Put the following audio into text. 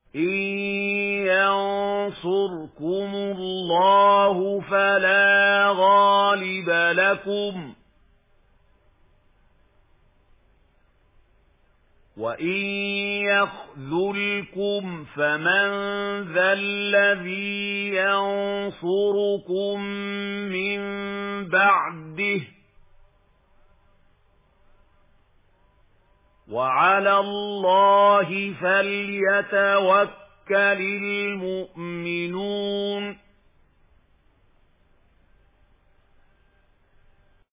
إن ينصركم الله فلا غالب لكم وإن يخذلكم فمن ذا الذي ينصركم من بعده وعلى الله فليتوكل المؤمنون